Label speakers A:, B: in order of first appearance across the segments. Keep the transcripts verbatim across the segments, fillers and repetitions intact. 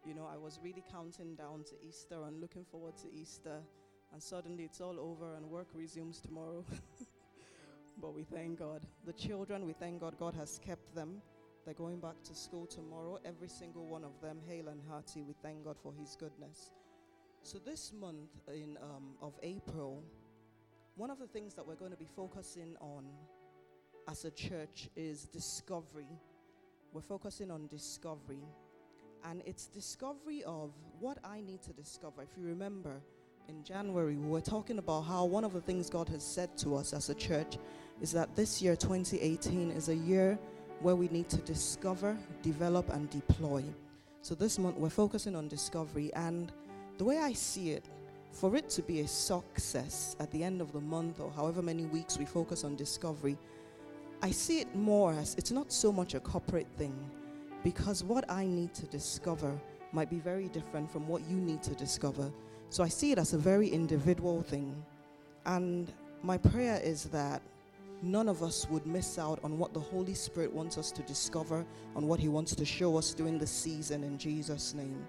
A: You know, I was really counting down to Easter and looking forward to Easter, and suddenly it's all over and work resumes tomorrow. But we thank God. The children, we thank God, God has kept them. They're going back to school tomorrow, every single one of them, hale and hearty. We thank God for his goodness. So this month in um, of April, one of the things that we're going to be focusing on as a church is discovery. We're focusing on discovery. And it's discovery of what I need to discover. If you remember, in January, we were talking about how one of the things God has said to us as a church is that this year, twenty eighteen, is a year where we need to discover, develop, and deploy. So this month, we're focusing on discovery. And the way I see it, for it to be a success at the end of the month or however many weeks we focus on discovery, I see it more as it's not so much a corporate thing, because what I need to discover might be very different from what you need to discover. So I see it as a very individual thing. And my prayer is that none of us would miss out on what the Holy Spirit wants us to discover, on what he wants to show us during the season, in Jesus' name.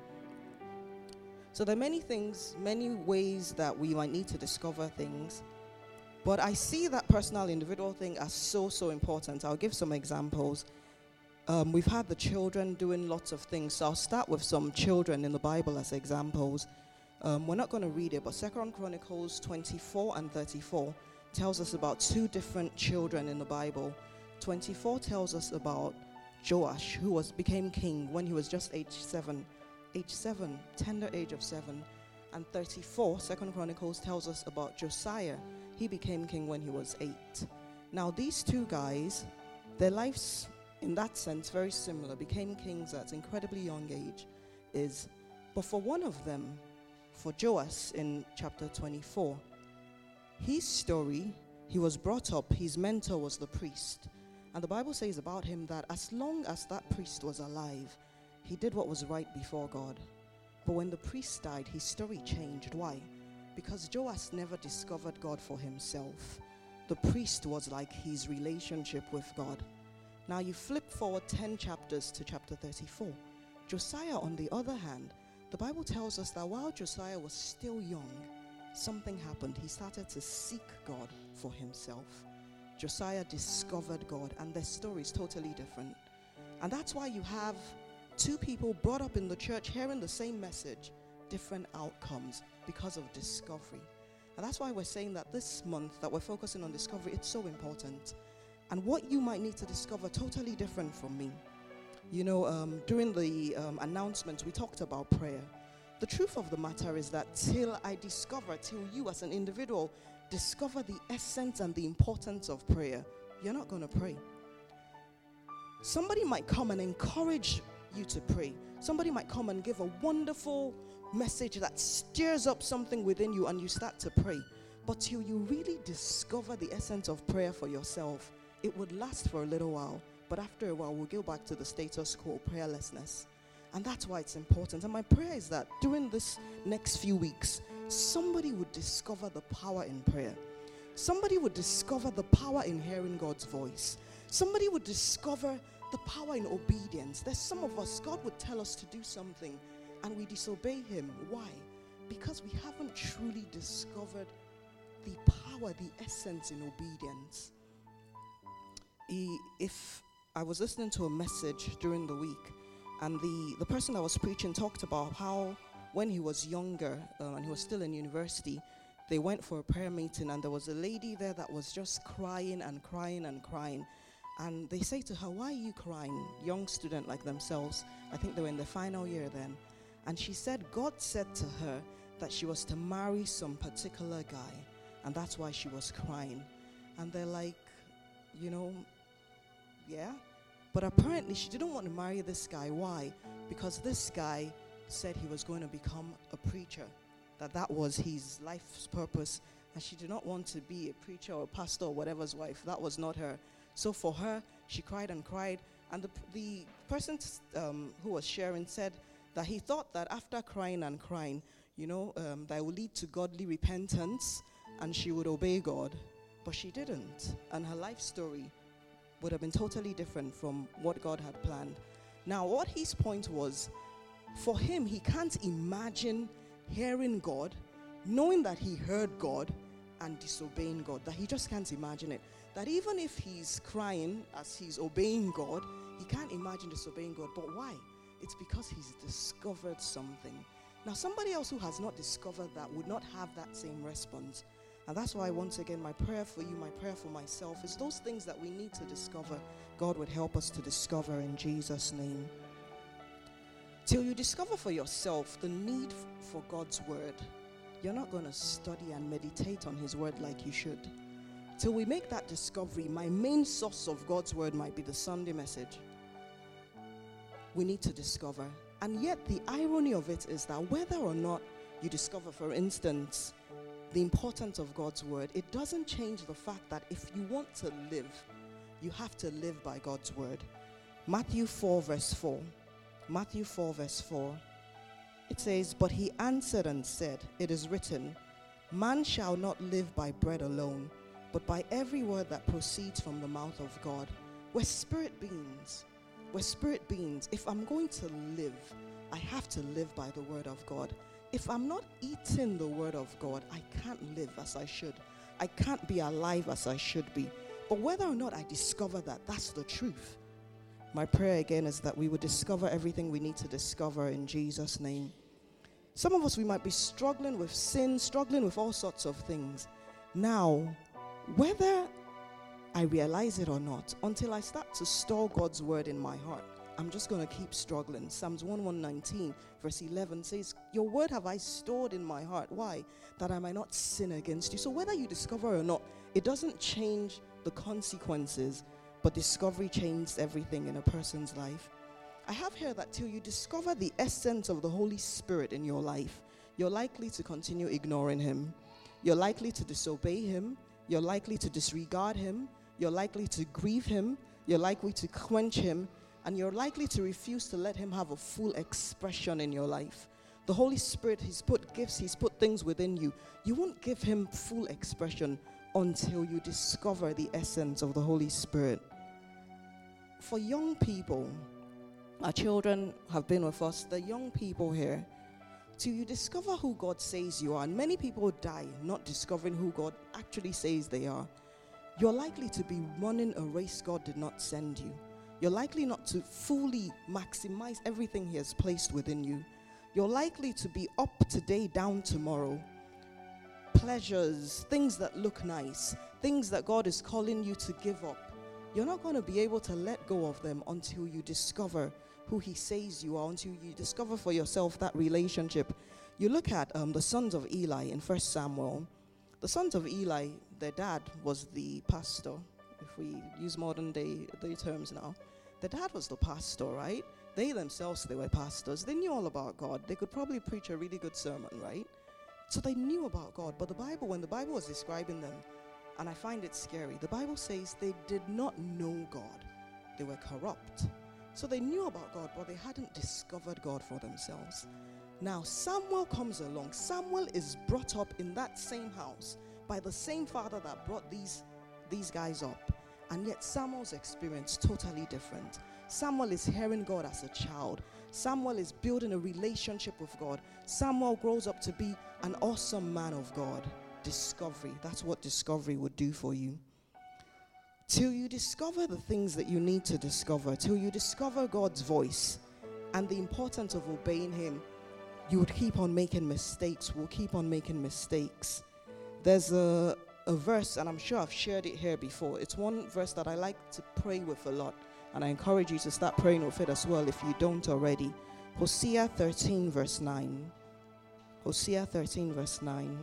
A: So there are many things, many ways that we might need to discover things. But I see that personal, individual thing as so, so important. I'll give some examples. Um, we've had the children doing lots of things. So I'll start with some children in the Bible as examples. Um, we're not going to read it, but Second Chronicles twenty-four and thirty-four tells us about two different children in the Bible. twenty-four tells us about Joash, who was became king when he was just age seven. Age seven, tender age of seven. And thirty-four, Second Chronicles tells us about Josiah. He became king when he was eight. Now these two guys, their lives in that sense very similar, became kings at incredibly young age. Is, but for one of them, for Joash in chapter twenty-four, his story, he was brought up, his mentor was the priest. And the Bible says about him that as long as that priest was alive, he did what was right before God. But when the priest died, his story changed. Why? Because Joash never discovered God for himself. The priest was like his relationship with God. Now you flip forward ten chapters to chapter thirty-four. Josiah, on the other hand, the Bible tells us that while Josiah was still young, something happened. He started to seek God for himself. Josiah discovered God, and their story is totally different. And that's why you have two people brought up in the church hearing the same message, different outcomes because of discovery. And that's why we're saying that this month that we're focusing on discovery, it's so important. And what you might need to discover, totally different from me. You know, um, during the um, announcements, we talked about prayer. The truth of the matter is that till I discover, till you as an individual discover the essence and the importance of prayer, you're not going to pray. Somebody might come and encourage you to pray. Somebody might come and give a wonderful message that stirs up something within you and you start to pray. But till you really discover the essence of prayer for yourself, it would last for a little while. But after a while, we'll go back to the status quo, prayerlessness. And that's why it's important. And my prayer is that during this next few weeks, somebody would discover the power in prayer. Somebody would discover the power in hearing God's voice. Somebody would discover the power in obedience. There's some of us, God would tell us to do something and we disobey him. Why? Because we haven't truly discovered the power, the essence in obedience. He, if I was listening to a message during the week, and the, the person that was preaching talked about how when he was younger uh, and he was still in university, they went for a prayer meeting and there was a lady there that was just crying and crying and crying. And they say to her, "Why are you crying?" Young student like themselves. I think they were in the final year then. And she said God said to her that she was to marry some particular guy. And that's why she was crying. And they're like, you know, yeah. But apparently she didn't want to marry this guy. Why? Because this guy said he was going to become a preacher. That that was his life's purpose. And she did not want to be a preacher or a pastor or whatever's wife. That was not her. So for her, she cried and cried. And the, the person um, who was sharing said that he thought that after crying and crying, you know, um, that would lead to godly repentance and she would obey God. But she didn't. And her life story would have been totally different from what God had planned. Now, what his point was, For him, he can't imagine hearing God, knowing that he heard God, and disobeying God. That he just can't imagine it. That even if he's crying as he's obeying God, he can't imagine disobeying God. But why? It's because he's discovered something. Now, somebody else who has not discovered that would not have that same response. And that's why, once again, my prayer for you, my prayer for myself, is those things that we need to discover, God would help us to discover in Jesus' name. Till you discover for yourself the need f- for God's word, you're not going to study and meditate on his word like you should. Till we make that discovery, my main source of God's word might be the Sunday message. We need to discover. And yet the irony of it is that whether or not you discover, for instance, the importance of God's word, it doesn't change the fact that if you want to live, you have to live by God's word. Matthew four verse four. Matthew four verse four. It says, "But he answered and said, it is written, man shall not live by bread alone, but by every word that proceeds from the mouth of God." We're spirit beings. We're spirit beings. If I'm going to live, I have to live by the word of God. If I'm not eating the word of God, I can't live as I should. I can't be alive as I should be. But whether or not I discover that, that's the truth. My prayer again is that we would discover everything we need to discover in Jesus' name. Some of us, we might be struggling with sin, struggling with all sorts of things. Now, whether I realize it or not, until I start to store God's word in my heart, I'm just going to keep struggling. Psalms one nineteen verse eleven says, "Your word have I stored in my heart." Why? That I might not sin against you. So whether you discover or not, it doesn't change the consequences, but discovery changes everything in a person's life. I have here that till you discover the essence of the Holy Spirit in your life, you're likely to continue ignoring him. You're likely to disobey him. You're likely to disregard him. You're likely to grieve him. You're likely to quench him. And you're likely to refuse to let him have a full expression in your life. The Holy Spirit, he's put gifts, he's put things within you. You won't give him full expression until you discover the essence of the Holy Spirit. For young people, our children have been with us, the young people here, till you discover who God says you are, and many people die not discovering who God actually says they are, you're likely to be running a race God did not send you. You're likely not to fully maximize everything he has placed within you. You're likely to be up today, down tomorrow. Pleasures, things that look nice, things that God is calling you to give up. You're not going to be able to let go of them until you discover who he says you are, until you discover for yourself that relationship. You look at um, the sons of Eli in First Samuel. The sons of Eli, their dad was the pastor, if we use modern day, day terms now. The dad was the pastor, right? They themselves, they were pastors. They knew all about God. They could probably preach a really good sermon, right? So they knew about God. But the Bible, when the Bible was describing them, and I find it scary, the Bible says they did not know God. They were corrupt. So they knew about God, but they hadn't discovered God for themselves. Now Samuel comes along. Samuel is brought up in that same house by the same father that brought these, these guys up. And yet Samuel's experience totally different. Samuel is hearing God as a child. Samuel is building a relationship with God. Samuel grows up to be an awesome man of God. Discovery. That's what discovery would do for you. Till you discover the things that you need to discover, till you discover God's voice and the importance of obeying him, you would keep on making mistakes. We'll keep on making mistakes. There's a, a verse, and I'm sure I've shared it here before. It's one verse that I like to pray with a lot, and I encourage you to start praying with it as well if you don't already. Hosea thirteen verse nine. Hosea thirteen verse nine.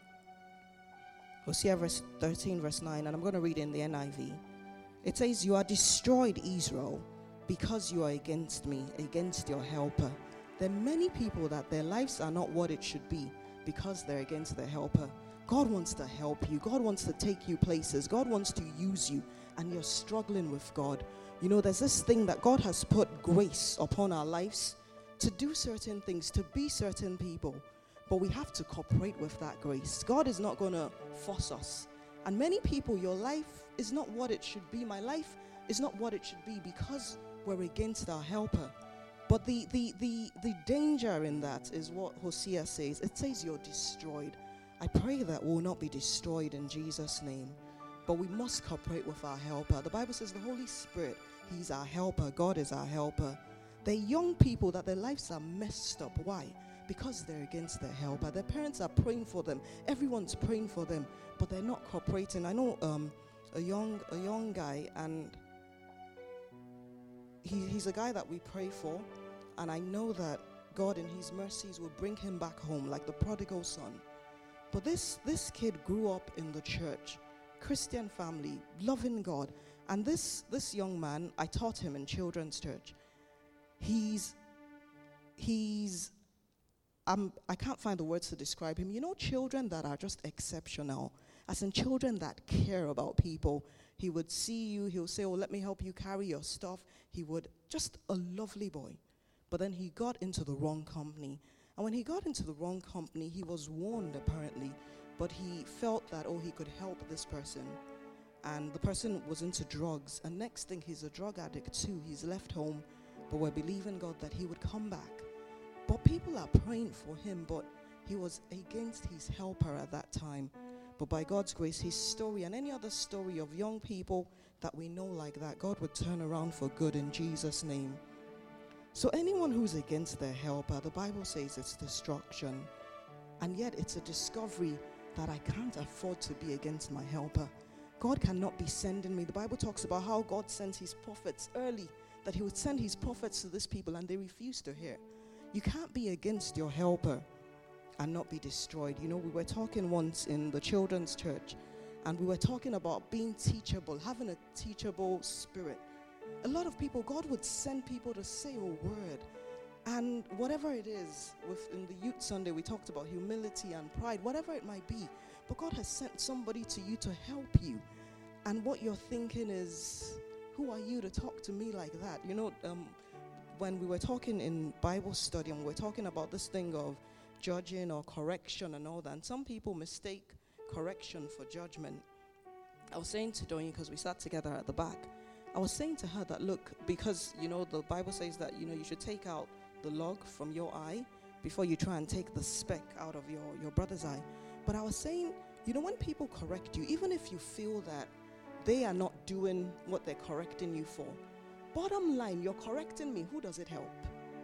A: Hosea verse thirteen verse nine, and I'm going to read it in the N I V. It says, "You are destroyed, Israel, because you are against me, against your helper." There are many people that their lives are not what it should be because they're against their helper. God wants to help you. God wants to take you places. God wants to use you, and you're struggling with God. You know, there's this thing that God has put grace upon our lives to do certain things, to be certain people. But we have to cooperate with that grace. God is not going to force us. And many people, your life is not what it should be. My life is not what it should be because we're against our helper. But the, the, the, the danger in that is what Hosea says. It says you're destroyed. I pray that we'll not be destroyed in Jesus' name. But we must cooperate with our helper. The Bible says the Holy Spirit, he's our helper. God is our helper. They're young people that their lives are messed up. Why? Because they're against their helper. Their parents are praying for them. Everyone's praying for them, but they're not cooperating. I know um, a young a young guy, and he, he's a guy that we pray for, and I know that God in his mercies will bring him back home like the prodigal son. But this, this kid grew up in the church, Christian family, loving God. And this, this young man, I taught him in children's church. He's, he's, um, I can't find the words to describe him. You know, children that are just exceptional, as in children that care about people. He would see you, he'll say, oh, let me help you carry your stuff. He would, just a lovely boy. But then he got into the wrong company. And when he got into the wrong company, he was warned apparently, but he felt that, oh, he could help this person. And the person was into drugs. And next thing, he's a drug addict too. He's left home, but we're believing God that he would come back. But people are praying for him, but he was against his helper at that time. But by God's grace, his story and any other story of young people that we know like that, God would turn around for good in Jesus' name. So anyone who's against their helper, the Bible says it's destruction. And yet it's a discovery that I can't afford to be against my helper. God cannot be sending me. The Bible talks about how God sends his prophets early, that he would send his prophets to these people, and they refuse to hear. You can't be against your helper and not be destroyed. You know, we were talking once in the children's church, and we were talking about being teachable, having a teachable spirit. A lot of people, God would send people to say a word. And whatever it is, within the Youth Sunday, we talked about humility and pride, whatever it might be. But God has sent somebody to you to help you. And what you're thinking is, who are you to talk to me like that? You know, um, when we were talking in Bible study, and we were talking about this thing of judging or correction and all that, and some people mistake correction for judgment. I was saying to Doyin, because we sat together at the back, I was saying to her that, look, because, you know, the Bible says that, you know, you should take out the log from your eye before you try and take the speck out of your, your brother's eye. But I was saying, you know, when people correct you, even if you feel that they are not doing what they're correcting you for, bottom line, you're correcting me. Who does it help?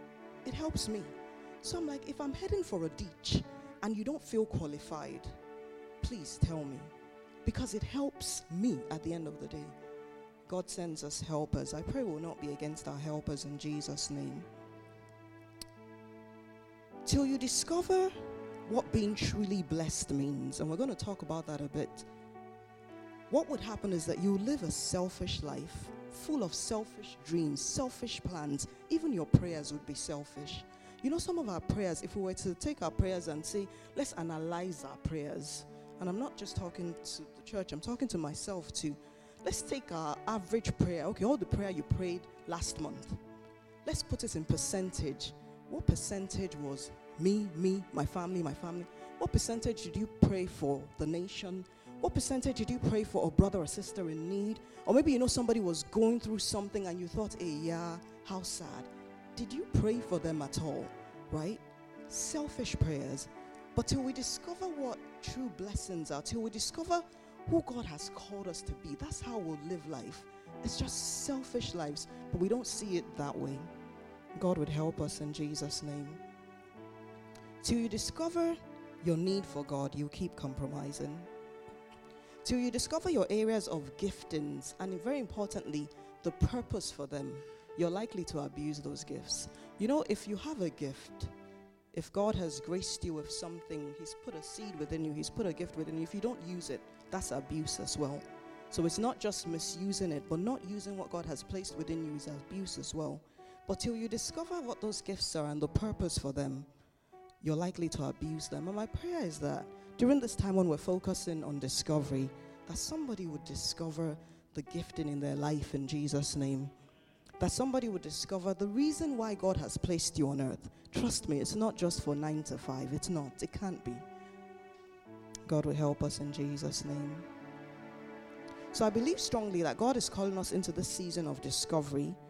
A: It helps me. So I'm like, if I'm heading for a ditch and you don't feel qualified, please tell me, because it helps me at the end of the day. God sends us helpers. I pray we'll not be against our helpers in Jesus' name. Till you discover what being truly blessed means, and we're going to talk about that a bit. What would happen is that you live a selfish life, full of selfish dreams, selfish plans. Even your prayers would be selfish. You know, some of our prayers, if we were to take our prayers and say, let's analyze our prayers, and I'm not just talking to the church, I'm talking to myself too. Let's take our average prayer. Okay, all the prayer you prayed last month. Let's put it in percentage. What percentage was me, me, my family, my family? What percentage did you pray for the nation? What percentage did you pray for a brother or sister in need? Or maybe you know somebody was going through something and you thought, hey, yeah, how sad. Did you pray for them at all, right? Selfish prayers. But till we discover what true blessings are, till we discover who God has called us to be, that's how we'll live life. It's just selfish lives, but we don't see it that way. God would help us in Jesus' name. Till you discover your need for God, you keep compromising. Till you discover your areas of giftings, and very importantly, the purpose for them, you're likely to abuse those gifts. You know, if you have a gift, if God has graced you with something, he's put a seed within you, he's put a gift within you, if you don't use it, that's abuse as well. So it's not just misusing it, but not using what God has placed within you is abuse as well. But till you discover what those gifts are and the purpose for them, you're likely to abuse them. And my prayer is that during this time when we're focusing on discovery, that somebody would discover the gifting in their life in Jesus' name. That somebody would discover the reason why God has placed you on earth. Trust me, it's not just for nine to five. It's not. It can't be. God will help us in Jesus' name. So I believe strongly that God is calling us into this season of discovery.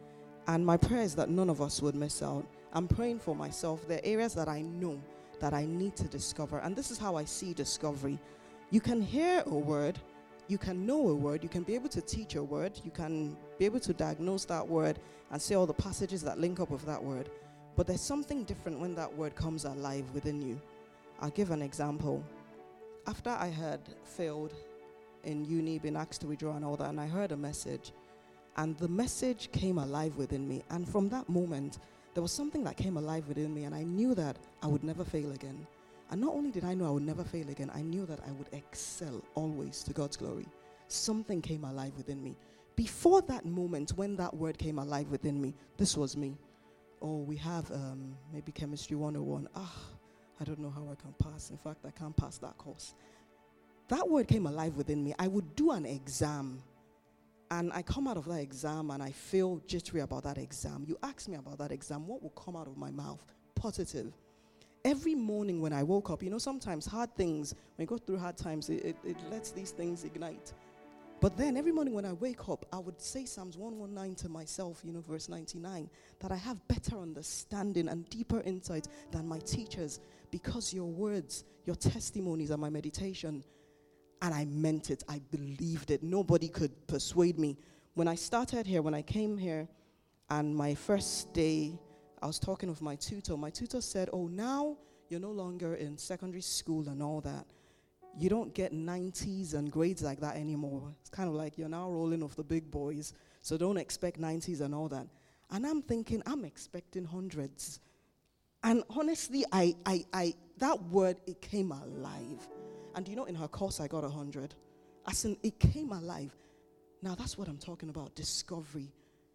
A: And my prayer is that none of us would miss out. I'm praying for myself. There are areas that I know that I need to discover. And this is how I see discovery. You can hear a word, you can know a word, you can be able to teach a word, you can be able to diagnose that word and say all the passages that link up with that word. But there's something different when that word comes alive within you. I'll give an example. After I had failed in uni, been asked to withdraw and all that, and I heard a message, and the message came alive within me. And from that moment, there was something that came alive within me, and I knew that I would never fail again. And not only did I know I would never fail again, I knew that I would excel always to God's glory. Something came alive within me. Before that moment, when that word came alive within me, this was me. Oh, we have um, maybe Chemistry one oh one. Ah, I don't know how I can pass. In fact, I can't pass that course. That word came alive within me. I would do an exam, and I come out of that exam, and I feel jittery about that exam. You ask me about that exam, what will come out of my mouth? Positive. Every morning when I woke up, you know, sometimes hard things, when you go through hard times, it, it, it lets these things ignite. But then every morning when I wake up, I would say Psalms one nineteen to myself, you know, verse ninety-nine, that I have better understanding and deeper insight than my teachers, because your words, your testimonies are my meditation. And I meant it. I believed it. Nobody could persuade me. When I started here, when I came here, and my first day, I was talking with my tutor. My tutor said, oh, now you're no longer in secondary school and all that. You don't get nineties and grades like that anymore. It's kind of like you're now rolling off the big boys, so don't expect nineties and all that. And I'm thinking, I'm expecting hundreds. And honestly, I, I, I, that word, it came alive. And you know, in her course, I got one hundred. As in, it came alive. Now, that's what I'm talking about, discovery.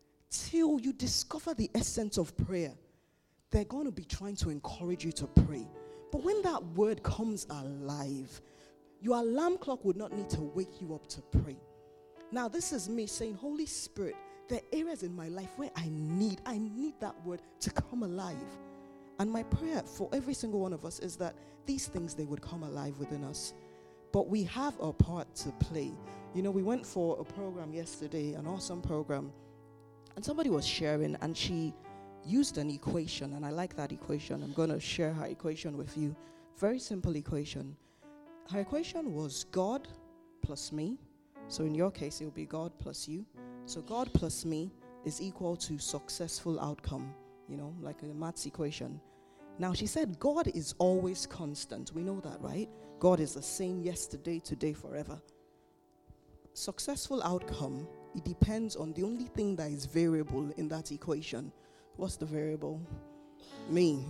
A: Till you discover the essence of prayer, they're going to be trying to encourage you to pray. But when that word comes alive, your alarm clock would not need to wake you up to pray. Now, this is me saying, Holy Spirit, there are areas in my life where I need, I need that word to come alive. And my prayer for every single one of us is that these things, they would come alive within us. But we have a part to play. You know, we went for a program yesterday, an awesome program, and somebody was sharing, and she used an equation, and I like that equation. I'm going to share her equation with you. Very simple equation. Her equation was God plus me. So in your case, it will be God plus you. So God plus me is equal to successful outcome, you know, like a maths equation. Now, she said God is always constant. We know that, right? God is the same yesterday, today, forever. Successful outcome, it depends on the only thing that is variable in that equation. What's the variable? Me.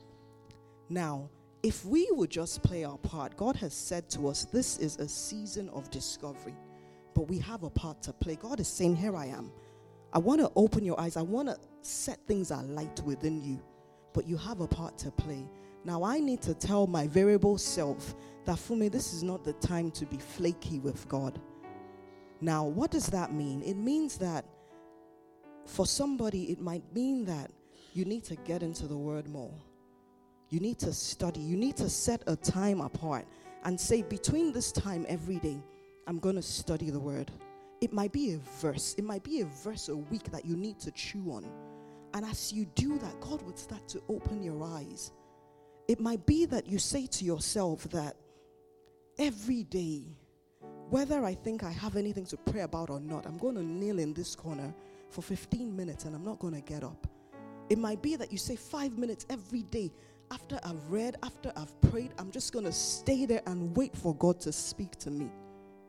A: Now, if we would just play our part, God has said to us, this is a season of discovery, but we have a part to play. God is saying, here I am. I want to open your eyes. I want to set things alight within you, but you have a part to play. Now, I need to tell my variable self that for me, this is not the time to be flaky with God. Now, what does that mean? It means that for somebody, it might mean that you need to get into the word more. You need to study. You need to set a time apart and say, between this time every day, I'm going to study the word. It might be a verse. It might be a verse a week that you need to chew on. And as you do that, God would start to open your eyes. It might be that you say to yourself that every day, whether I think I have anything to pray about or not, I'm going to kneel in this corner for fifteen minutes and I'm not going to get up. It might be that you say five minutes every day. After I've read, after I've prayed, I'm just going to stay there and wait for God to speak to me.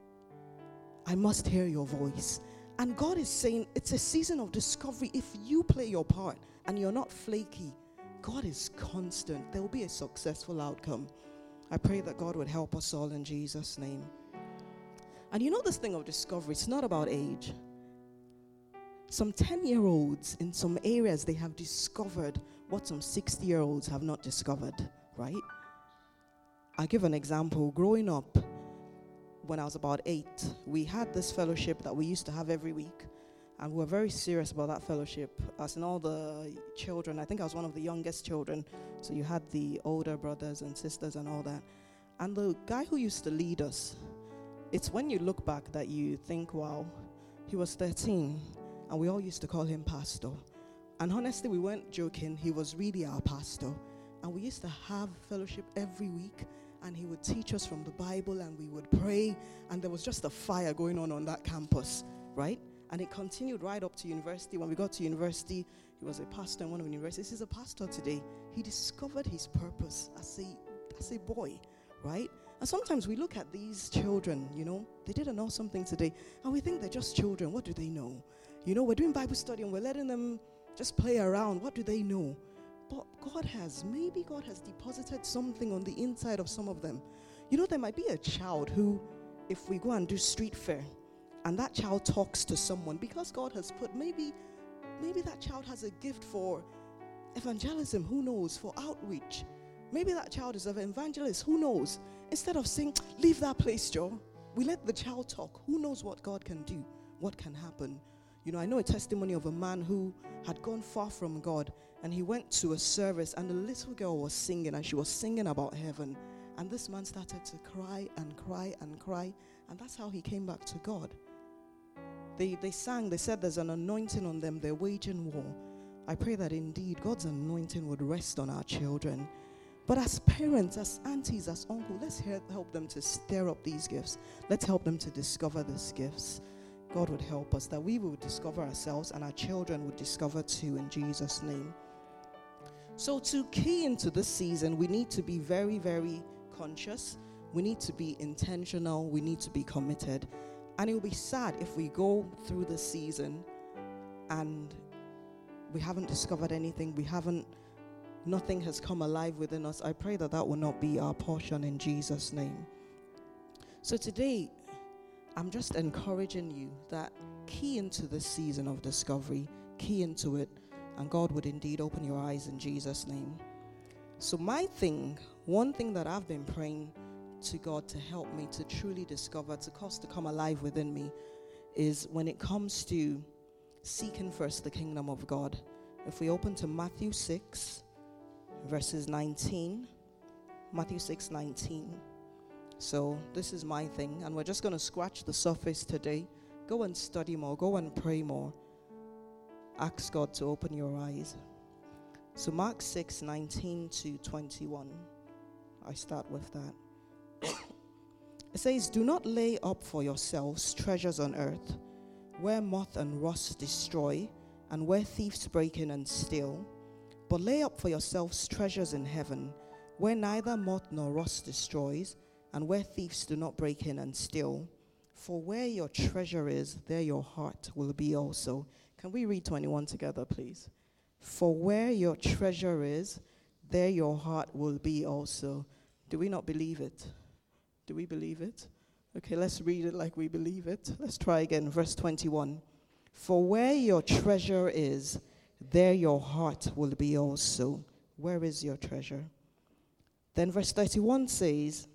A: I must hear your voice. And God is saying it's a season of discovery. If you play your part and you're not flaky, God is constant. There will be a successful outcome. I pray that God would help us all in Jesus' name. And you know this thing of discovery, it's not about age. Some ten-year-olds in some areas, they have discovered what some sixty-year-olds have not discovered, right? I'll give an example. Growing up, when I was about eight, we had this fellowship that we used to have every week. And we were very serious about that fellowship. As in all the children, I think I was one of the youngest children. So you had the older brothers and sisters and all that. And the guy who used to lead us, it's when you look back that you think, wow, he was thirteen. And we all used to call him Pastor. And honestly, we weren't joking. He was really our pastor. And we used to have fellowship every week. And he would teach us from the Bible, and we would pray. And there was just a fire going on on that campus, right? And it continued right up to university. When we got to university, he was a pastor in one of the universities. He's a pastor today. He discovered his purpose as a, as a boy, right? And sometimes we look at these children, you know, they didn't know something today. And we think they're just children. What do they know? You know, we're doing Bible study and we're letting them just play around. What do they know? But God has, maybe God has deposited something on the inside of some of them. You know, there might be a child who, if we go and do street fair, and that child talks to someone, because God has put, maybe, maybe that child has a gift for evangelism, who knows, for outreach. Maybe that child is an evangelist, who knows. Instead of saying, leave that place, Joe, we let the child talk. Who knows what God can do, what can happen. You know, I know a testimony of a man who had gone far from God, and he went to a service, and the little girl was singing, and she was singing about heaven. And this man started to cry and cry and cry, and that's how he came back to God. They they sang, they said there's an anointing on them, they're waging war. I pray that indeed God's anointing would rest on our children. But as parents, as aunties, as uncles, let's help them to stir up these gifts. Let's help them to discover these gifts. God would help us, that we would discover ourselves and our children would discover too, in Jesus' name. So to key into this season, we need to be very, very conscious. We need to be intentional. We need to be committed. And it will be sad if we go through the season and we haven't discovered anything. We haven't, nothing has come alive within us. I pray that that will not be our portion in Jesus' name. So today, I'm just encouraging you that key into this season of discovery, key into it, and God would indeed open your eyes in Jesus' name. So my thing, one thing that I've been praying to God to help me to truly discover, to cause to come alive within me, is when it comes to seeking first the kingdom of God. If we open to Matthew six, verses nineteen, Matthew six nineteen. So this is my thing, and we're just going to scratch the surface today. Go and study more, go and pray more. Ask God to open your eyes. So Mark six nineteen to twenty-one. I start with that. It says, do not lay up for yourselves treasures on earth, where moth and rust destroy, and where thieves break in and steal. But lay up for yourselves treasures in heaven, where neither moth nor rust destroys, and where thieves do not break in and steal. For where your treasure is, there your heart will be also. Can we read twenty-one together, please? For where your treasure is, there your heart will be also. Do we not believe it? Do we believe it? Okay, let's read it like we believe it. Let's try again, verse twenty-one. For where your treasure is, there your heart will be also. Where is your treasure? Then verse thirty-one says,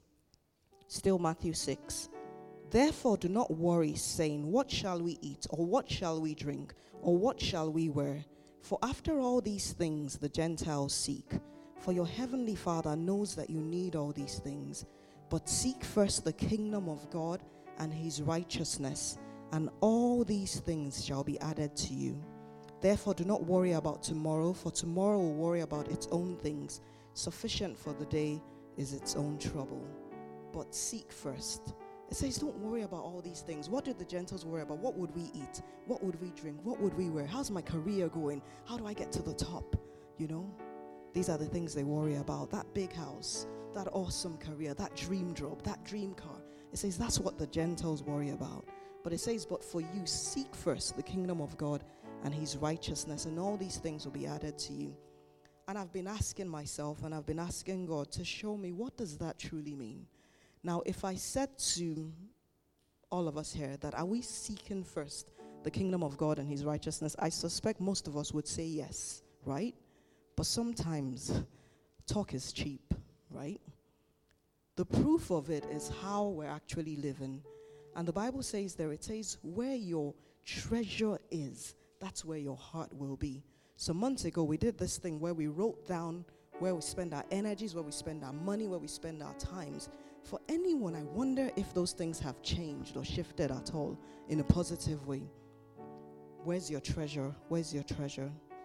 A: still Matthew six, therefore do not worry, saying, what shall we eat, or what shall we drink, or what shall we wear? For after all these things the Gentiles seek. For your heavenly Father knows that you need all these things. But seek first the kingdom of God and his righteousness, and all these things shall be added to you. Therefore do not worry about tomorrow, for tomorrow will worry about its own things. Sufficient for the day is its own trouble. But seek first. It says don't worry about all these things. What did the Gentiles worry about? What would we eat? What would we drink? What would we wear? How's my career going? How do I get to the top? You know, these are the things they worry about. That big house, that awesome career, that dream job, that dream car. It says that's what the Gentiles worry about. But it says, but for you, seek first the kingdom of God and his righteousness, and all these things will be added to you. And I've been asking myself, and I've been asking God to show me, what does that truly mean? Now, if I said to all of us here that are we seeking first the kingdom of God and his righteousness, I suspect most of us would say yes, right? But sometimes talk is cheap, right? The proof of it is how we're actually living. And the Bible says there, it says, where your treasure is, that's where your heart will be. So months ago, we did this thing where we wrote down where we spend our energies, where we spend our money, where we spend our times. For anyone, I wonder if those things have changed or shifted at all in a positive way. Where's your treasure? Where's your treasure?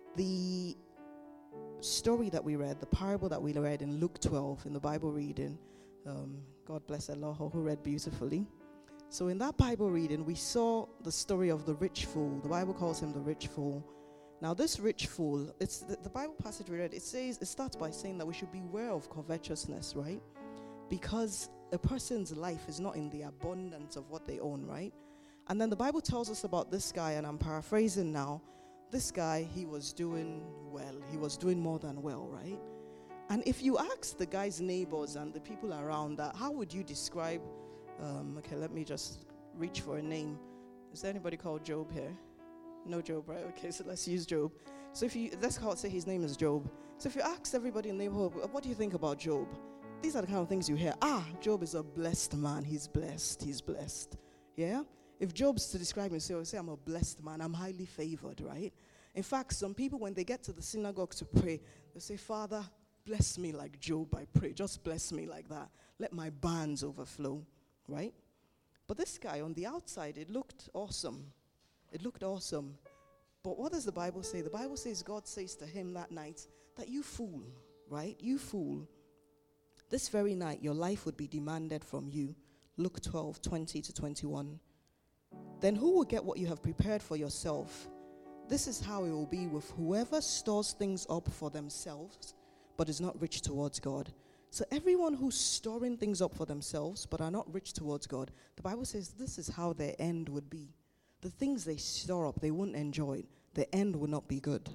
A: The story that we read, the parable that we read in Luke twelve, in the Bible reading, um, God bless Allah who read beautifully. So in that Bible reading, we saw the story of the rich fool. The Bible calls him the rich fool. Now this rich fool, it's the, the Bible passage we read, it says, it starts by saying that we should beware of covetousness, right? Because a person's life is not in the abundance of what they own, right? And then the Bible tells us about this guy, and I'm paraphrasing now. This guy, he was doing well. He was doing more than well, right? And if you ask the guy's neighbors and the people around that, how would you describe, um, okay, let me just reach for a name. Is there anybody called Job here? No Job, right? Okay, so let's use Job. So if you, let's call it, say his name is Job. So if you ask everybody in the neighborhood, what do you think about Job? These are the kind of things you hear. Ah, Job is a blessed man. He's blessed. He's blessed. Yeah? If Job's to describe himself, say, I'm a blessed man. I'm highly favored, right? In fact, some people, when they get to the synagogue to pray, they say, Father, bless me like Job, I pray. Just bless me like that. Let my barns overflow, right? But this guy, on the outside, it looked awesome. It looked awesome. But what does the Bible say? The Bible says God says to him that night that you fool, right? You fool. This very night, your life would be demanded from you. Luke twelve, twenty to twenty-one. Then who will get what you have prepared for yourself? This is how it will be with whoever stores things up for themselves, but is not rich towards God. So everyone who's storing things up for themselves, but are not rich towards God, the Bible says this is how their end would be. The things they store up, they wouldn't enjoy it. The end will not be good.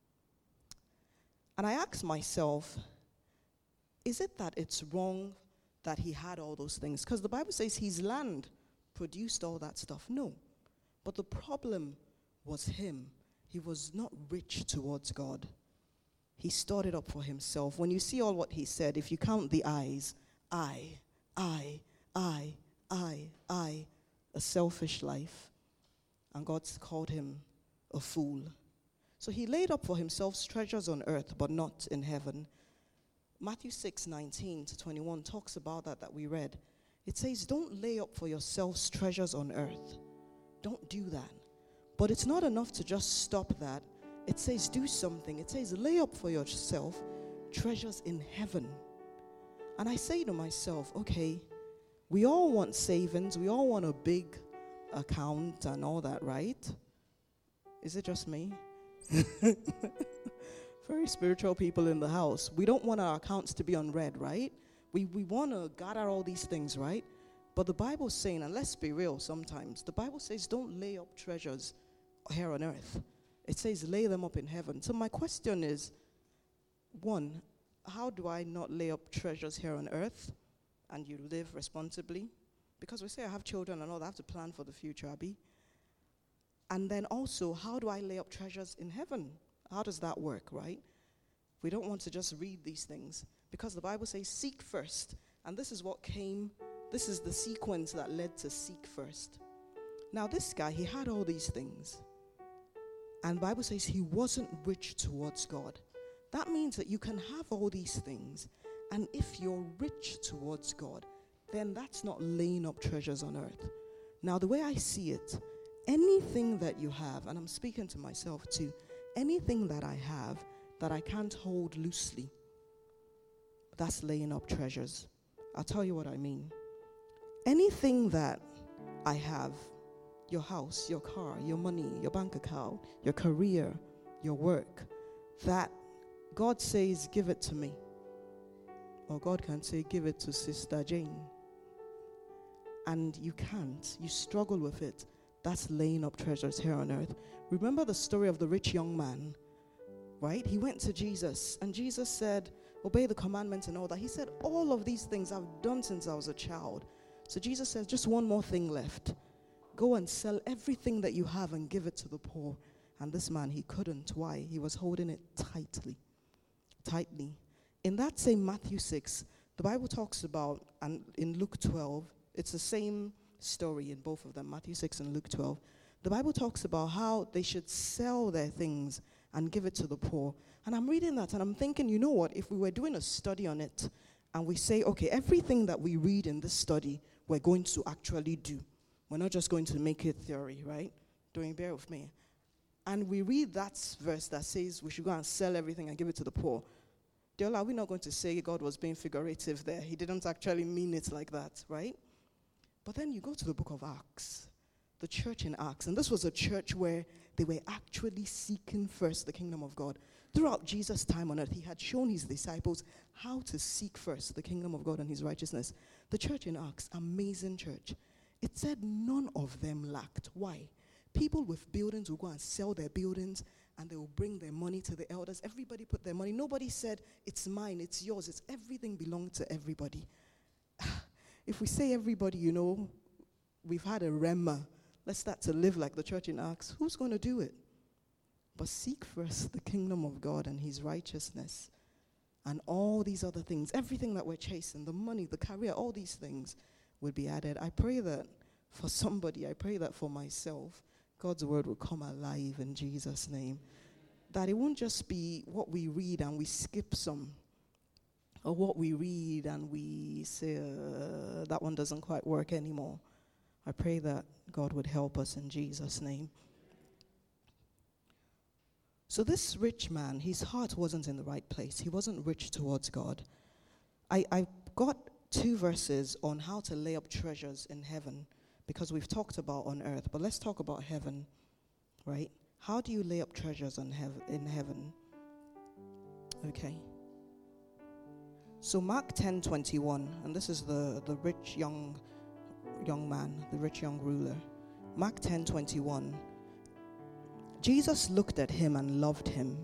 A: And I asked myself, is it that it's wrong that he had all those things? Because the Bible says his land produced all that stuff. No. But the problem was him. He was not rich towards God. He stored it up for himself. When you see all what he said, if you count the I's, I, I, I, I, I, a selfish life. And God's called him a fool. So he laid up for himself treasures on earth, but not in heaven. Matthew six, nineteen to twenty-one talks about that that we read. It says, don't lay up for yourselves treasures on earth. Don't do that. But it's not enough to just stop that. It says, do something. It says, lay up for yourself treasures in heaven. And I say to myself, okay, we all want savings. We all want a big account and all that, right? Is it just me? Very spiritual people in the house. We don't want our accounts to be unread, right? We we want to gather all these things, right? But the Bible's saying, and let's be real sometimes, the Bible says don't lay up treasures here on earth. It says lay them up in heaven. So my question is, one, how do I not lay up treasures here on earth and you live responsibly? Because we say I have children and all that, I have to plan for the future, Abby. And then also, how do I lay up treasures in heaven? How does that work, right? We don't want to just read these things because the Bible says seek first. And this is what came, this is the sequence that led to seek first. Now this guy, he had all these things. And the Bible says he wasn't rich towards God. That means that you can have all these things. And if you're rich towards God, then that's not laying up treasures on earth. Now the way I see it, anything that you have, and I'm speaking to myself too, anything that I have that I can't hold loosely, that's laying up treasures. I'll tell you what I mean. Anything that I have, your house, your car, your money, your bank account, your career, your work, that God says, give it to me. Or God can say, give it to Sister Jane. And you can't. You struggle with it. That's laying up treasures here on earth. Remember the story of the rich young man, right? He went to Jesus, and Jesus said, obey the commandments and all that. He said, all of these things I've done since I was a child. So Jesus says, just one more thing left. Go and sell everything that you have and give it to the poor. And this man, he couldn't. Why? He was holding it tightly. Tightly. In that same Matthew six, the Bible talks about, and in Luke twelve, it's the same story in both of them, Matthew six and Luke twelve. The Bible talks about how they should sell their things and give it to the poor. And I'm reading that and I'm thinking, you know what, if we were doing a study on it and we say, okay, everything that we read in this study, we're going to actually do. We're not just going to make it theory, right? Don't bear with me. and we read that verse that says we should go and sell everything and give it to the poor, Diola, are we not going to say God was being figurative there? He didn't actually mean it like that, right? But then you go to the book of Acts, the church in Acts, and this was a church where they were actually seeking first the kingdom of God. Throughout Jesus' time on earth, he had shown his disciples how to seek first the kingdom of God and his righteousness. The church in Acts, amazing church. It said none of them lacked. Why? People with buildings will go and sell their buildings, and they will bring their money to the elders. Everybody put their money. Nobody said, it's mine, it's yours. It's everything belonged to everybody. If we say everybody, you know, we've had a rema. Let's start to live like the church in Acts. Who's going to do it? But seek first the kingdom of God and his righteousness and all these other things, everything that we're chasing, the money, the career, all these things would be added. I pray that for somebody, I pray that for myself, God's word will come alive in Jesus' name. That it won't just be what we read and we skip some, or what we read and we say, uh, that one doesn't quite work anymore. I pray that God would help us in Jesus' name. So this rich man, his heart wasn't in the right place. He wasn't rich towards God. I, I got two verses on how to lay up treasures in heaven, because we've talked about on earth, but let's talk about heaven, right? How do you lay up treasures on hev- in heaven? Okay. So Mark ten twenty-one, and this is the, the rich young young man, the rich young ruler. Mark ten twenty-one. Jesus looked at him and loved him.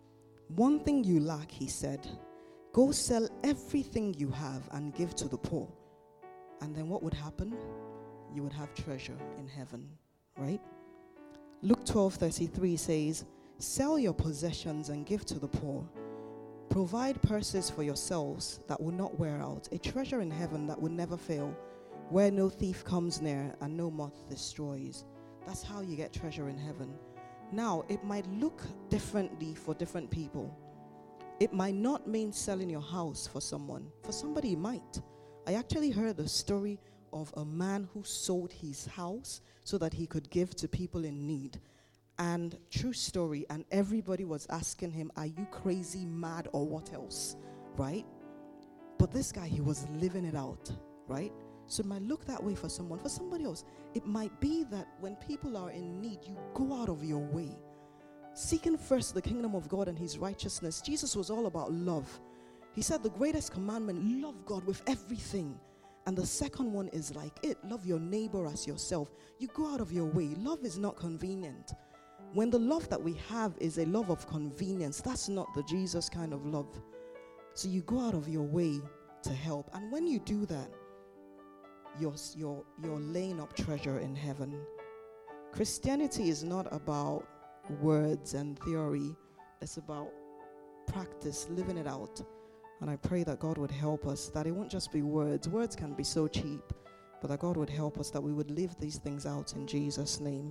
A: One thing you lack, he said. Go sell everything you have and give to the poor. And then what would happen? You would have treasure in heaven, right? Luke twelve thirty-three says, sell your possessions and give to the poor. Provide purses for yourselves that will not wear out, a treasure in heaven that will never fail, where no thief comes near and no moth destroys. That's how you get treasure in heaven. Now, it might look differently for different people. It might not mean selling your house for someone. For somebody, it might. I actually heard the story of a man who sold his house so that he could give to people in need. And true story, and everybody was asking him, are you crazy, mad, or what else, right? But this guy, he was living it out, right? So it might look that way for someone. For somebody else, it might be that when people are in need, you go out of your way. Seeking first the kingdom of God and his righteousness. Jesus was all about love. He said the greatest commandment, love God with everything. And the second one is like it, love your neighbor as yourself. You go out of your way. Love is not convenient. When the love that we have is a love of convenience, that's not the Jesus kind of love. So you go out of your way to help. And when you do that, you're, you're, you're laying up treasure in heaven. Christianity is not about words and theory. It's about practice, living it out. And I pray that God would help us, that it won't just be words. Words can be so cheap, but that God would help us, that we would live these things out in Jesus' name.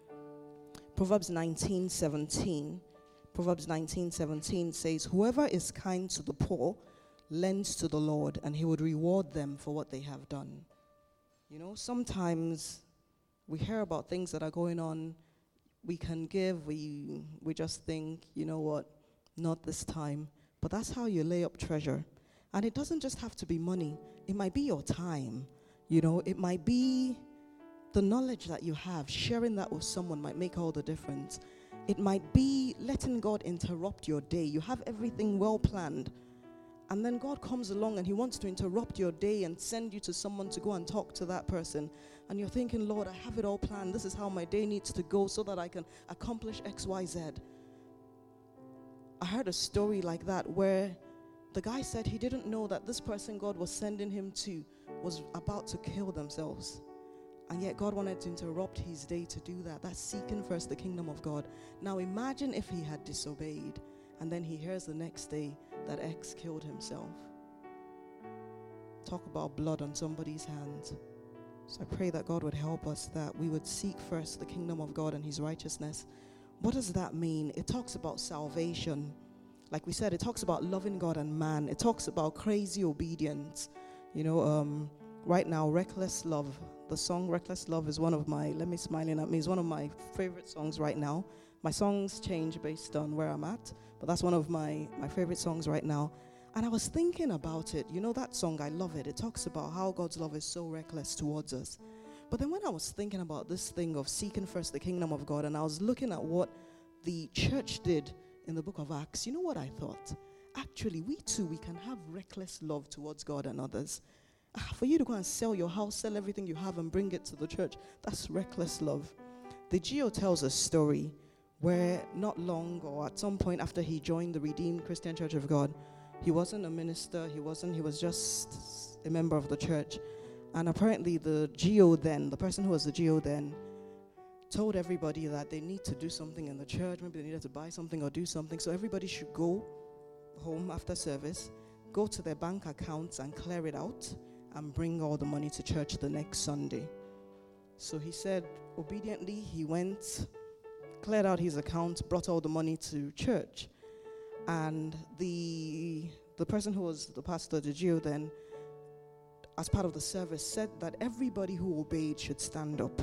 A: Proverbs nineteen seventeen. Proverbs nineteen seventeen says, whoever is kind to the poor lends to the Lord, and he would reward them for what they have done. You know, sometimes we hear about things that are going on. We can give, we we just think, you know what, not this time. But that's how you lay up treasure. And it doesn't just have to be money. It might be your time. You know, it might be the knowledge that you have. Sharing that with someone might make all the difference. It might be letting God interrupt your day. You have everything well planned. And then God comes along and he wants to interrupt your day and send you to someone to go and talk to that person. And you're thinking, Lord, I have it all planned. This is how my day needs to go so that I can accomplish X, Y, Z. I heard a story like that where the guy said he didn't know that this person God was sending him to was about to kill themselves. And yet God wanted to interrupt his day to do that. That's seeking first the kingdom of God. Now imagine if he had disobeyed and then he hears the next day that X killed himself. Talk about blood on somebody's hands. So I pray that God would help us, that we would seek first the kingdom of God and his righteousness. What does that mean? It talks about salvation. Like we said, it talks about loving God and man. It talks about crazy obedience. You know, um, right now, Reckless Love, the song Reckless Love is one of my, let me smiling at me, is one of my favorite songs right now. My songs change based on where I'm at, but that's one of my, my favorite songs right now. And I was thinking about it. You know that song, I love it. It talks about how God's love is so reckless towards us. But then when I was thinking about this thing of seeking first the kingdom of God, and I was looking at what the church did in the book of Acts, you know what I thought? Actually, we too, we can have reckless love towards God and others. Ah, for you to go and sell your house, sell everything you have and bring it to the church, that's reckless love. The Geo tells a story where not long or at some point after he joined the Redeemed Christian Church of God, he wasn't a minister, he wasn't, he was just a member of the church. And apparently the Geo then, the person who was the Geo then, told everybody that they need to do something in the church, maybe they needed to buy something or do something, so everybody should go home after service, go to their bank accounts and clear it out and bring all the money to church the next Sunday. So he said, obediently, he went, cleared out his account, brought all the money to church. And the the person who was the pastor, the Geo then, as part of the service, said that everybody who obeyed should stand up.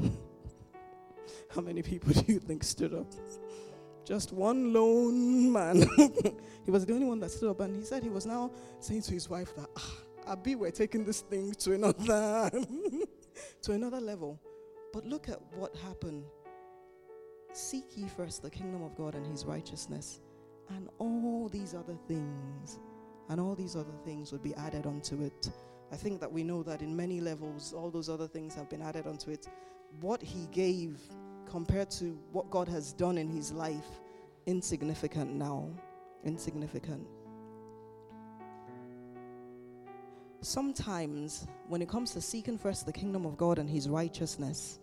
A: How many people do you think stood up? Just one lone man. He was the only one that stood up, and he said he was now saying to his wife that, ah, Abi, we're taking this thing to another, to another level. But look at what happened. Seek ye first the kingdom of God and his righteousness, and all these other things, and all these other things would be added onto it. I think that we know that in many levels, all those other things have been added onto it. What he gave compared to what God has done in his life, insignificant now, insignificant. Sometimes, when it comes to seeking first the kingdom of God and his righteousness,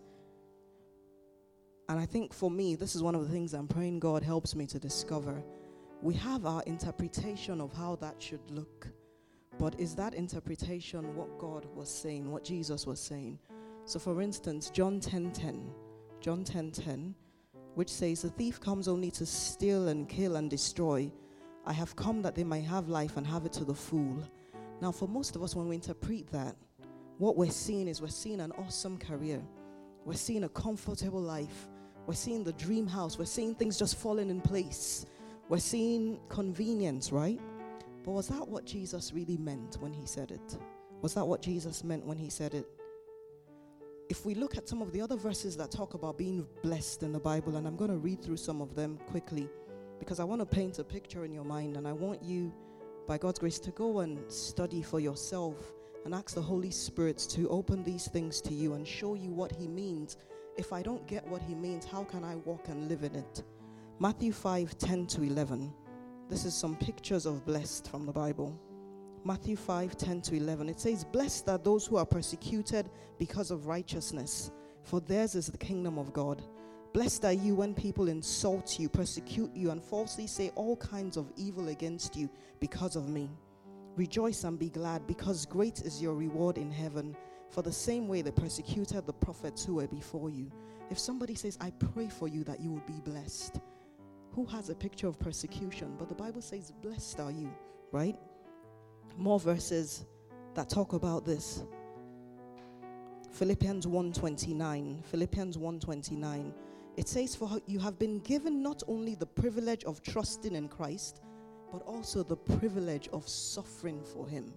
A: and I think for me, this is one of the things I'm praying God helps me to discover. We have our interpretation of how that should look. But is that interpretation what God was saying, what Jesus was saying? So for instance, John ten ten, John ten ten, which says, the thief comes only to steal and kill and destroy. I have come that they might have life and have it to the full. Now for most of us, when we interpret that, what we're seeing is we're seeing an awesome career. We're seeing a comfortable life. We're seeing the dream house. We're seeing things just falling in place. We're seeing convenience, right? But was that what Jesus really meant when he said it? Was that what Jesus meant when he said it? If we look at some of the other verses that talk about being blessed in the Bible, and I'm going to read through some of them quickly, because I want to paint a picture in your mind, and I want you, by God's grace, to go and study for yourself and ask the Holy Spirit to open these things to you and show you what he means. If I don't get what he means, how can I walk and live in it? Matthew five ten to eleven. This is some pictures of blessed from the Bible. Matthew five ten to eleven. It says, blessed are those who are persecuted because of righteousness, for theirs is the kingdom of God. Blessed are you when people insult you, persecute you, and falsely say all kinds of evil against you because of me. Rejoice and be glad, because great is your reward in heaven. For the same way they persecuted the prophets who were before you. If somebody says, I pray for you that you will be blessed, who has a picture of persecution? But the Bible says, blessed are you, right? More verses that talk about this. Philippians one twenty-nine. Philippians one twenty-nine. It says, for you have been given not only the privilege of trusting in Christ, but also the privilege of suffering for him.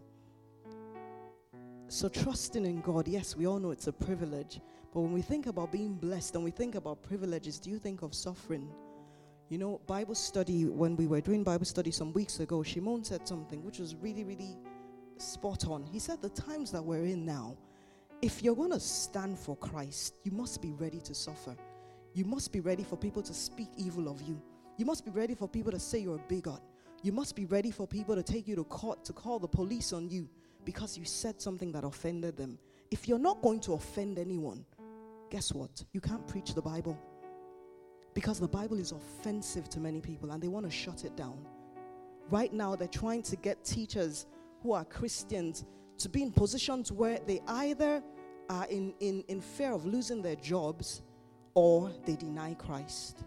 A: So trusting in God, yes, we all know it's a privilege. But when we think about being blessed and we think about privileges, do you think of suffering? You know, Bible study, when we were doing Bible study some weeks ago, Shimon said something which was really, really spot on. He said the times that we're in now, if you're going to stand for Christ, you must be ready to suffer. You must be ready for people to speak evil of you. You must be ready for people to say you're a bigot. You must be ready for people to take you to court, to call the police on you because you said something that offended them. If you're not going to offend anyone, guess what? You can't preach the Bible. Because the Bible is offensive to many people and they want to shut it down. Right now, they're trying to get teachers who are Christians to be in positions where they either are in, in, in fear of losing their jobs or they deny Christ.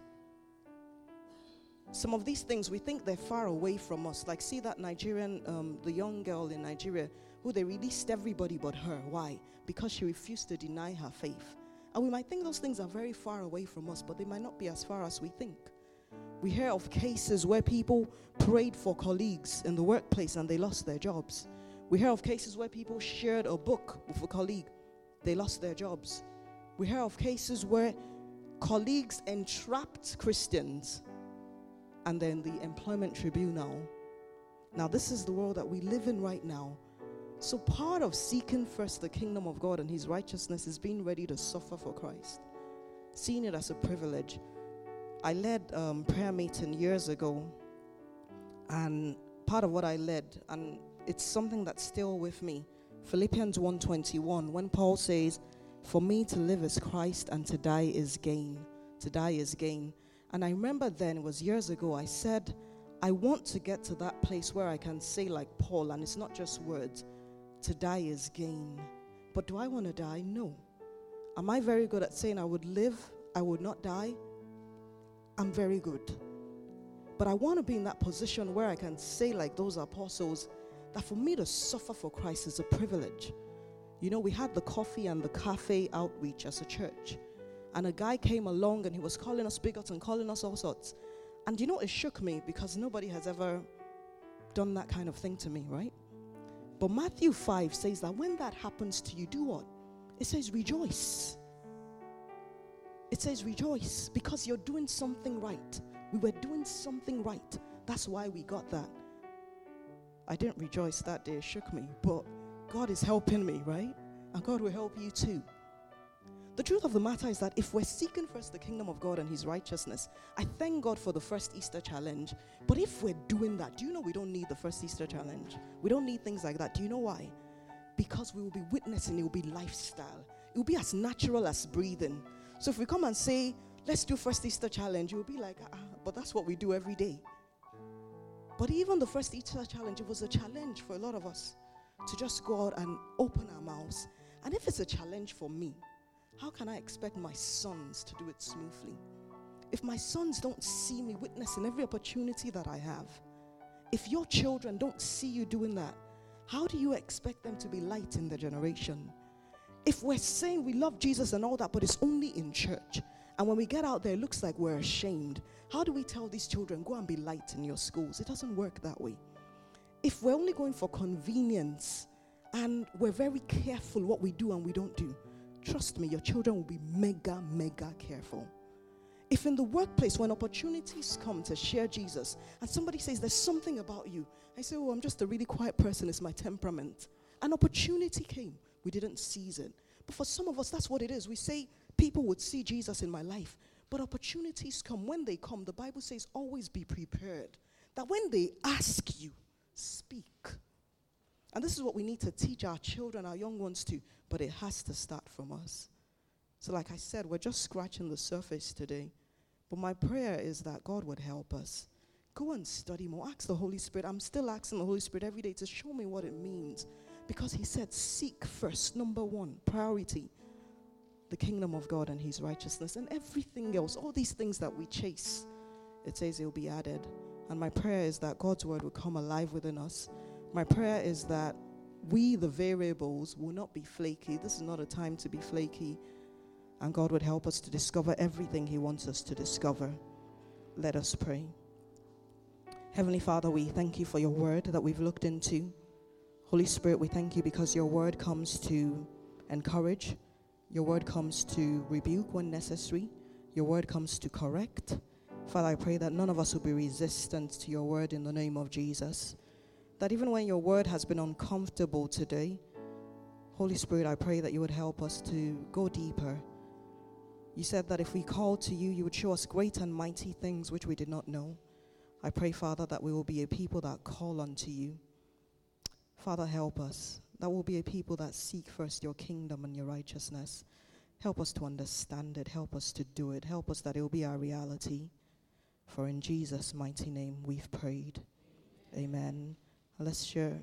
A: Some of these things, we think they're far away from us. Like, see that Nigerian, um, the young girl in Nigeria, who they released everybody but her. Why? Because she refused to deny her faith. And we might think those things are very far away from us, but they might not be as far as we think. We hear of cases where people prayed for colleagues in the workplace and they lost their jobs. We hear of cases where people shared a book with a colleague, they lost their jobs. We hear of cases where colleagues entrapped Christians and then the employment tribunal. Now, this is the world that we live in right now. So part of seeking first the kingdom of God and his righteousness is being ready to suffer for Christ, seeing it as a privilege. I led um, prayer meeting years ago, and part of what I led, and it's something that's still with me, Philippians one twenty-one, when Paul says, for me to live is Christ and to die is gain. To die is gain. And I remember then, it was years ago, I said, I want to get to that place where I can say like Paul, and it's not just words, to die is gain. But do I want to die? No. Am I very good at saying I would live, I would not die? I'm very good. But I want to be in that position where I can say like those apostles, that for me to suffer for Christ is a privilege. You know, we had the coffee and the cafe outreach as a church. And a guy came along and he was calling us bigots and calling us all sorts. And you know, it shook me because nobody has ever done that kind of thing to me, right? But Matthew five says that when that happens to you, do what? It says rejoice. It says rejoice because you're doing something right. We were doing something right. That's why we got that. I didn't rejoice that day, it shook me. But God is helping me, right? And God will help you too. The truth of the matter is that if we're seeking first the kingdom of God and his righteousness, I thank God for the first Easter challenge. But if we're doing that, do you know we don't need the first Easter challenge? We don't need things like that. Do you know why? Because we will be witnessing, it will be lifestyle. It will be as natural as breathing. So if we come and say, let's do first Easter challenge, you will be like, ah, but that's what we do every day. But even the first Easter challenge, it was a challenge for a lot of us to just go out and open our mouths. And if it's a challenge for me, how can I expect my sons to do it smoothly? If my sons don't see me witnessing every opportunity that I have, if your children don't see you doing that, how do you expect them to be light in their generation? If we're saying we love Jesus and all that, but it's only in church, and when we get out there, it looks like we're ashamed, how do we tell these children, go and be light in your schools? It doesn't work that way. If we're only going for convenience and we're very careful what we do and we don't do, trust me, your children will be mega, mega careful. If in the workplace, when opportunities come to share Jesus, and somebody says, there's something about you, I say, oh, I'm just a really quiet person, it's my temperament. An opportunity came, we didn't seize it. But for some of us, that's what it is. We say, people would see Jesus in my life, but opportunities come. When they come, the Bible says, always be prepared. That when they ask you, speak. And this is what we need to teach our children, our young ones too, but it has to start from us. So like I said, we're just scratching the surface today. But my prayer is that God would help us. Go and study more. Ask the Holy Spirit. I'm still asking the Holy Spirit every day to show me what it means. Because he said, seek first, number one, priority, the kingdom of God and his righteousness. And everything else, all these things that we chase, it says it will be added. And my prayer is that God's word will come alive within us. My prayer is that we, the variables, will not be flaky. This is not a time to be flaky. And God would help us to discover everything he wants us to discover. Let us pray. Heavenly Father, we thank you for your word that we've looked into. Holy Spirit, we thank you because your word comes to encourage. Your word comes to rebuke when necessary. Your word comes to correct. Father, I pray that none of us will be resistant to your word in the name of Jesus. That even when your word has been uncomfortable today, Holy Spirit, I pray that you would help us to go deeper. You said that if we call to you, you would show us great and mighty things which we did not know. I pray, Father, that we will be a people that call unto you. Father, help us. That we'll be a people that seek first your kingdom and your righteousness. Help us to understand it. Help us to do it. Help us that it will be our reality. For in Jesus' mighty name we've prayed. Amen. Let's share.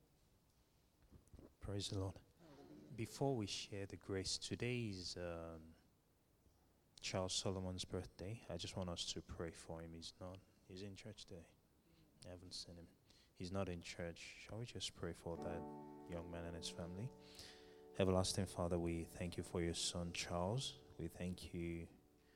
B: Praise the Lord. Before we share the grace, today is um, Charles Solomon's birthday. I just want us to pray for him. He's not, he's in church today. I haven't seen him. He's not in church. Shall we just pray for that young man and his family? Everlasting Father, we thank you for your son Charles. We thank you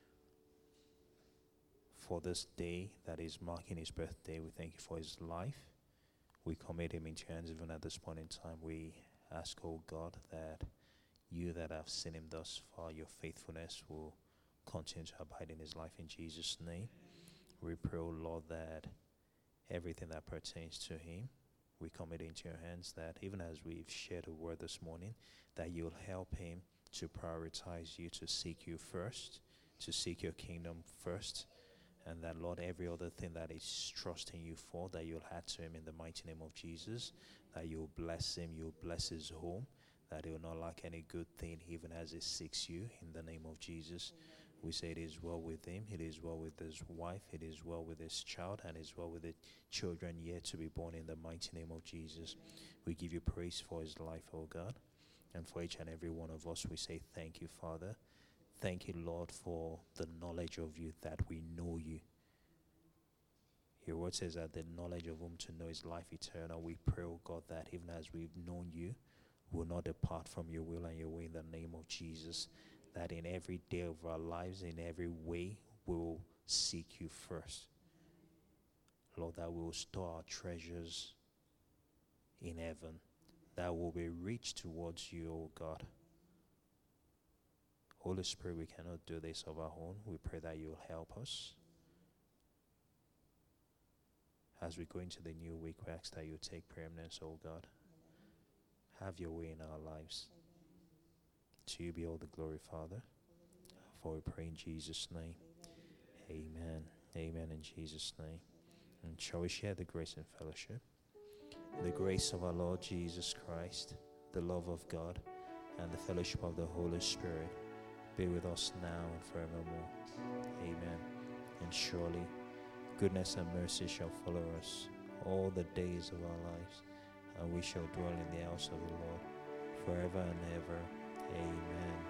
B: for this day that is marking his birthday. We thank you for his life. We commit him into your hands even at this point in time. We ask, oh God, that you that have seen him thus far, your faithfulness will continue to abide in his life in Jesus' name. We pray, oh Lord, that everything that pertains to him, we commit into your hands, that even as we've shared a word this morning, that you'll help him to prioritize you, to seek you first, to seek your kingdom first, and that, Lord, every other thing that is trusting you for, that you'll add to him in the mighty name of Jesus, that you'll bless him, you'll bless his home, that he will not lack any good thing even as he seeks you in the name of Jesus. Amen. We say it is well with him, it is well with his wife, it is well with his child, and it is well with the children yet to be born in the mighty name of Jesus. Amen. We give you praise for his life, oh God, and for each and every one of us. We say thank you, Father. Thank you, Lord, for the knowledge of you, that we know you. Your word says that the knowledge of whom to know is life eternal. We pray, oh God, that even as we've known you, we'll not depart from your will and your way in the name of Jesus. That in every day of our lives, in every way, we'll seek you first. Lord, that we'll store our treasures in heaven, that will be rich towards you, oh God. Holy Spirit, we cannot do this of our own. We pray that you'll help us. As we go into the new week, we ask that you take preeminence, oh God. Have your way in our lives. To you be all the glory, Father. For we pray in Jesus' name. Amen. Amen in Jesus' name. And shall we share the grace and fellowship? The grace of our Lord Jesus Christ, the love of God, and the fellowship of the Holy Spirit be with us now and forevermore. Amen. And surely goodness and mercy shall follow us all the days of our lives, and we shall dwell in the house of the Lord forever and ever.